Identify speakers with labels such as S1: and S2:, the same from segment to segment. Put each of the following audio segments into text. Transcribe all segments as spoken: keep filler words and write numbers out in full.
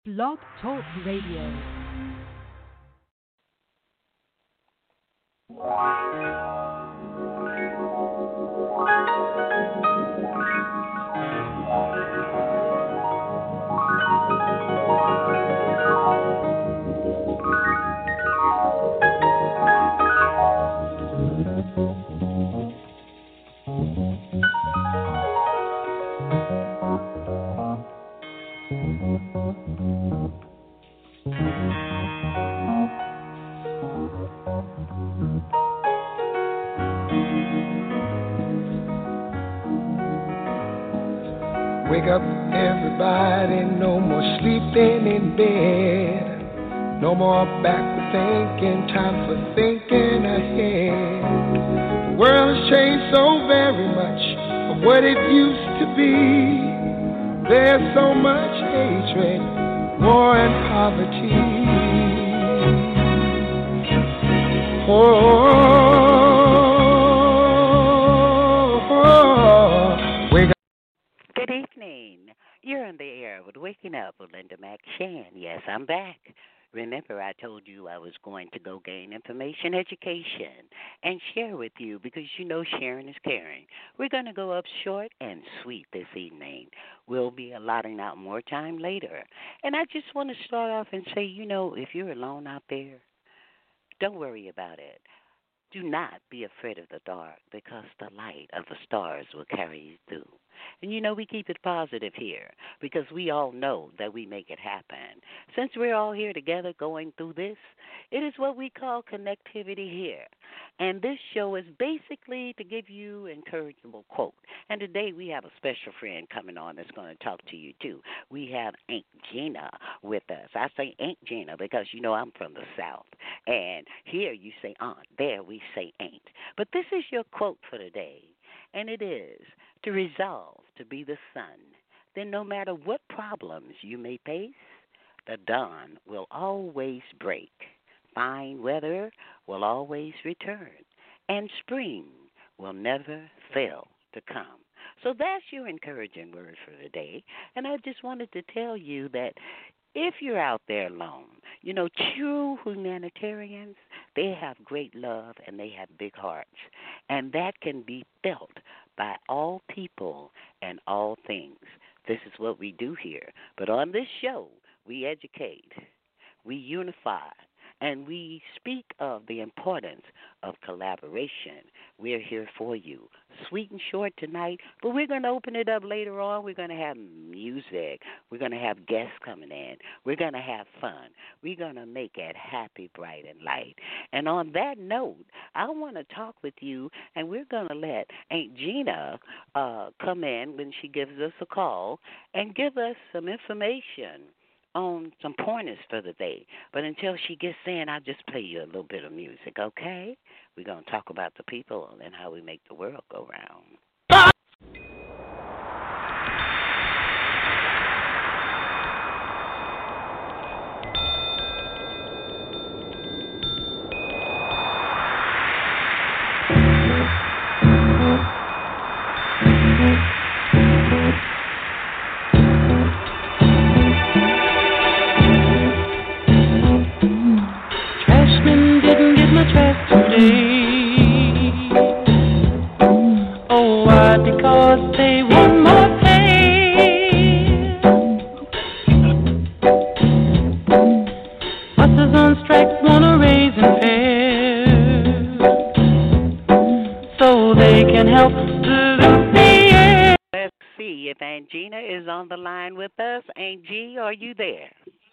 S1: Blog Talk Radio.
S2: Wake up, everybody, no more sleeping in bed. No more backward thinking, time for thinking ahead. The world has changed so very much from what it used to be. There's so much hatred, war and poverty. Oh, oh, oh. Wake up.
S3: Good evening. You're on the air with Waking Up with Linda McShan. Yes, I'm back. Remember, I told you I was going to go gain information, education, and share with you because you know sharing is caring. We're going to go up short and sweet this evening. We'll be allotting out more time later. And I just want to start off and say, you know, if you're alone out there, don't worry about it. Do not be afraid of the dark because the light of the stars will carry you through. And, you know, we keep it positive here because we all know that we make it happen. Since we're all here together going through this, it is what we call connectivity here. And this show is basically to give you an encouraging quote. And today we have a special friend coming on that's going to talk to you, too. We have Aunt Gina with us. I say Aunt Gina because, you know, I'm from the South. And here you say aunt, there we say ain't. But this is your quote for today, and it is, to resolve to be the sun. Then no matter what problems you may face, the dawn will always break. Fine weather will always return, and spring will never fail to come. So that's your encouraging word for today. And I just wanted to tell you that if you're out there alone, you know, true humanitarians, they have great love and they have big hearts. And that can be felt by all people and all things. This is what we do here. But on this show, we educate, we unify, and we speak of the importance of collaboration. We're here for you. Sweet and short tonight, but we're going to open it up later on. We're going to have music. We're going to have guests coming in. We're going to have fun. We're going to make it happy, bright, and light. And on that note, I want to talk with you, and we're going to let Aunt Gina uh, come in when she gives us a call and give us some information on some pointers for the day. But until she gets in, I'll just play you a little bit of music, okay? We're going to talk about the people and how we make the world go round.
S4: Oh, why? Because they want more pay. Buses on strike wanna raise and fare so they can help pollute the air.
S3: Let's see if Aunt Gina is on the line with us. Aunt G, are you there?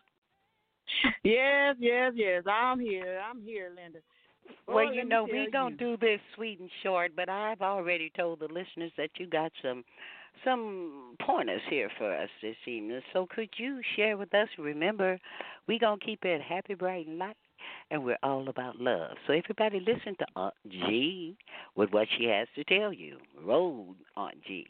S5: Yes, yes, yes. I'm here. I'm here, Linda.
S3: Well,
S5: Oh,
S3: you
S5: let me
S3: know,
S5: tell
S3: we're going
S5: you.
S3: to do this sweet and short, but I've already told the listeners that you got some some pointers here for us this evening. So could you share with us? Remember, we're going to keep it happy, bright, and light, and we're all about love. So everybody listen to Aunt G with what she has to tell you. Roll, Aunt G.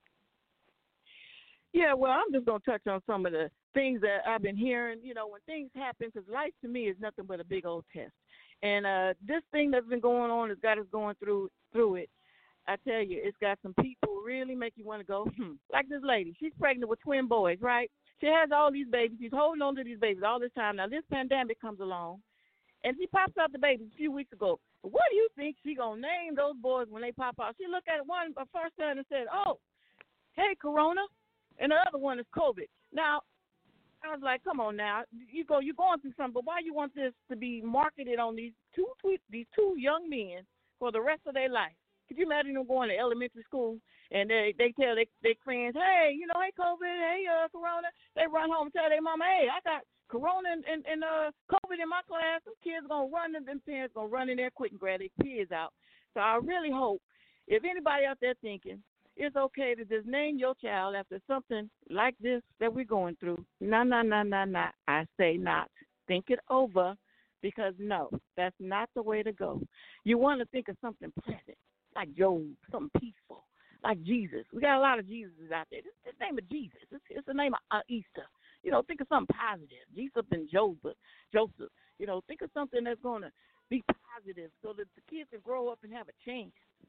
S5: Yeah, well, I'm just going to touch on some of the things that I've been hearing. You know, when things happen, because life to me is nothing but a big old test. And uh, this thing that's been going on has got us going through through it. I tell you, it's got some people really make you want to go, hmm. Like this lady, she's pregnant with twin boys, right? She has all these babies. She's holding on to these babies all this time. Now, this pandemic comes along, and she pops out the babies a few weeks ago. What do you think she going to name those boys when they pop out? She looked at one, her first son, and said, oh, hey, Corona, and the other one is COVID. Now, I was like, come on now. You go, you're going through something, but why you want this to be marketed on these two these two young men for the rest of their life? Could you imagine them going to elementary school and they, they tell their, their friends, hey, you know, hey, COVID, hey, uh, Corona. They run home and tell their mama, hey, I got Corona and, and, and uh, COVID in my class. Some kids going to run, and them parents going to run in there quick and grab their kids out. So I really hope if anybody out there thinking, it's okay to just name your child after something like this that we're going through. No, no, no, no, no. I say not. Think it over, because, no, that's not the way to go. You want to think of something pleasant, like Job, something peaceful, like Jesus. We got a lot of Jesuses out there. It's the name of Jesus. It's, it's the name of uh, Easter. You know, think of something positive. Jesus and Job, Joseph. You know, think of something that's going to be positive so that the kids can grow up and have a chance.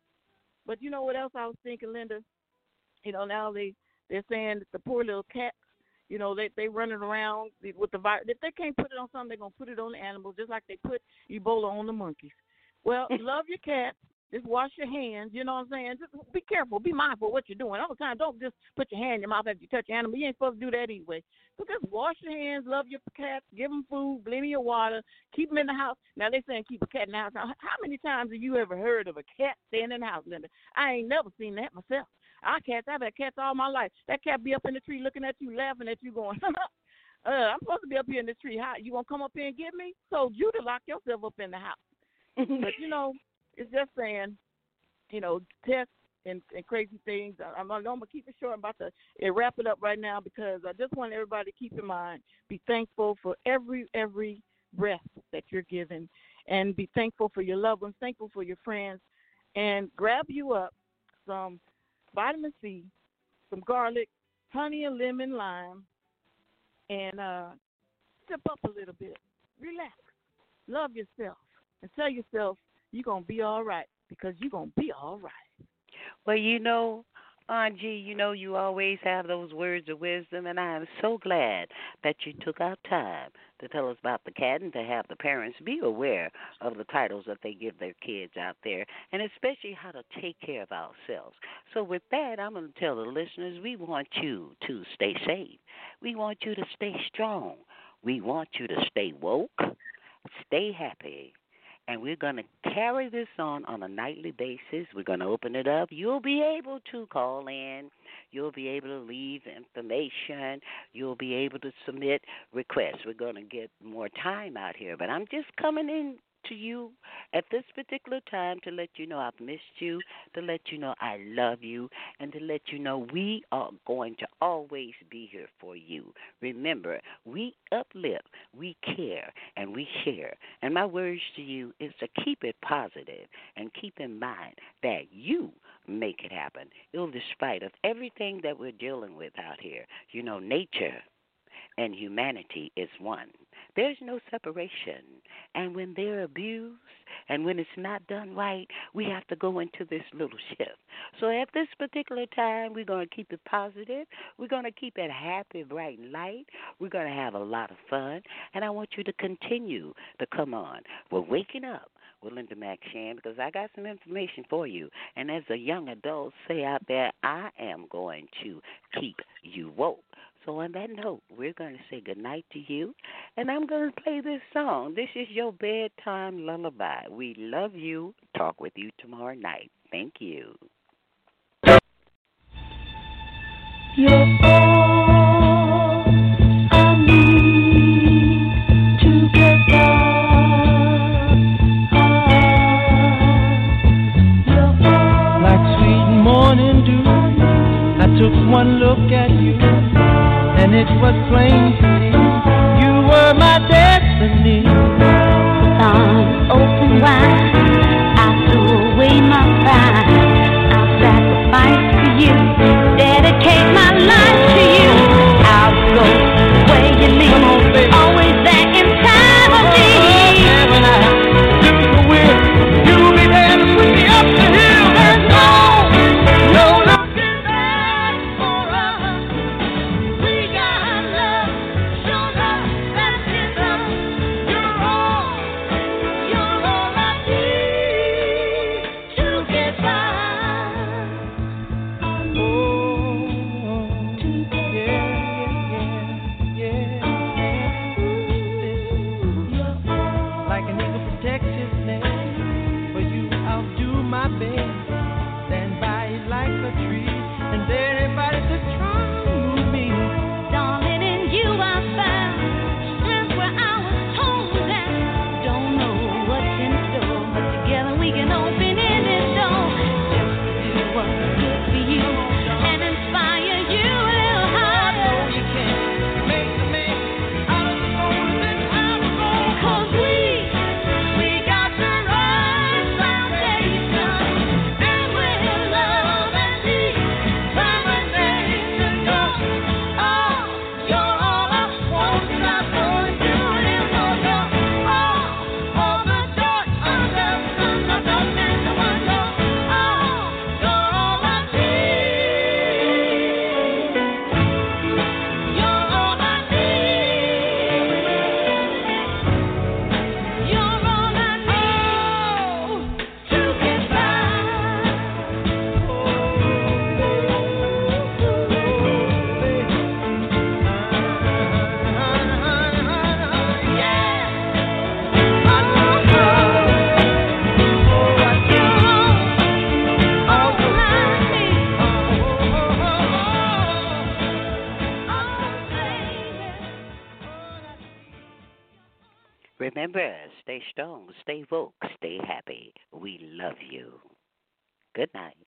S5: But you know what else I was thinking, Linda? You know, now they, they're saying that the poor little cats, you know, they they running around with the virus. If they can't put it on something, they're going to put it on the animals, just like they put Ebola on the monkeys. Well, love your cats. Just wash your hands, you know what I'm saying? Just be careful. Be mindful of what you're doing. All the time, don't just put your hand in your mouth after you touch your animal. You ain't supposed to do that anyway. So just wash your hands, love your cats, give them food, plenty of water, keep them in the house. Now, they're saying keep a cat in the house. Now, how many times have you ever heard of a cat staying in the house, Linda? I ain't never seen that myself. Our cats, I've had cats all my life. That cat be up in the tree looking at you, laughing at you, going, uh, I'm supposed to be up here in the tree. How, you want to come up here and get me? So you to lock yourself up in the house. But, you know, it's just saying, you know, tests and, and crazy things. I, I'm, I'm going to keep it short. I'm about to uh, wrap it up right now, because I just want everybody to keep in mind, be thankful for every, every breath that you're given, and be thankful for your loved ones, thankful for your friends, and grab you up some vitamin C, some garlic, honey and lemon lime, and uh, sip up a little bit. Relax. Love yourself. And tell yourself you're going to be all right, because you're going to be all right.
S3: Well, you know, Angie, you know you always have those words of wisdom, and I am so glad that you took out time to tell us about the cat and to have the parents be aware of the titles that they give their kids out there, and especially how to take care of ourselves. So with that, I'm going to tell the listeners, we want you to stay safe. We want you to stay strong. We want you to stay woke, stay happy. And we're going to carry this on on a nightly basis. We're going to open it up. You'll be able to call in. You'll be able to leave information. You'll be able to submit requests. We're going to get more time out here. But I'm just coming in to you at this particular time to let you know I've missed you, to let you know I love you, and to let you know we are going to always be here for you. Remember, we uplift, we care, and we share. And my words to you is to keep it positive and keep in mind that you make it happen, in spite of everything that we're dealing with out here. You know, nature and humanity is one. There's no separation. And when they're abused and when it's not done right, we have to go into this little shift. So at this particular time, we're going to keep it positive. We're going to keep it happy, bright, and light. We're going to have a lot of fun. And I want you to continue to come on. We're waking up with Linda McShan, because I got some information for you. And as a young adult say out there, I am going to keep you woke. So on that note, we're going to say goodnight to you, and I'm going to play this song. This is your bedtime lullaby. We love you. Talk with you tomorrow night. Thank you.
S4: You're all I need to get by. You're all like sweet morning dew. I took one look at you, and it was plain to me, you were my destiny.
S6: With arms open wide, I threw away my pride. I'll sacrifice for you, dedicate my life to you.
S3: remember, stay strong, stay woke, stay happy. We love you. Good night.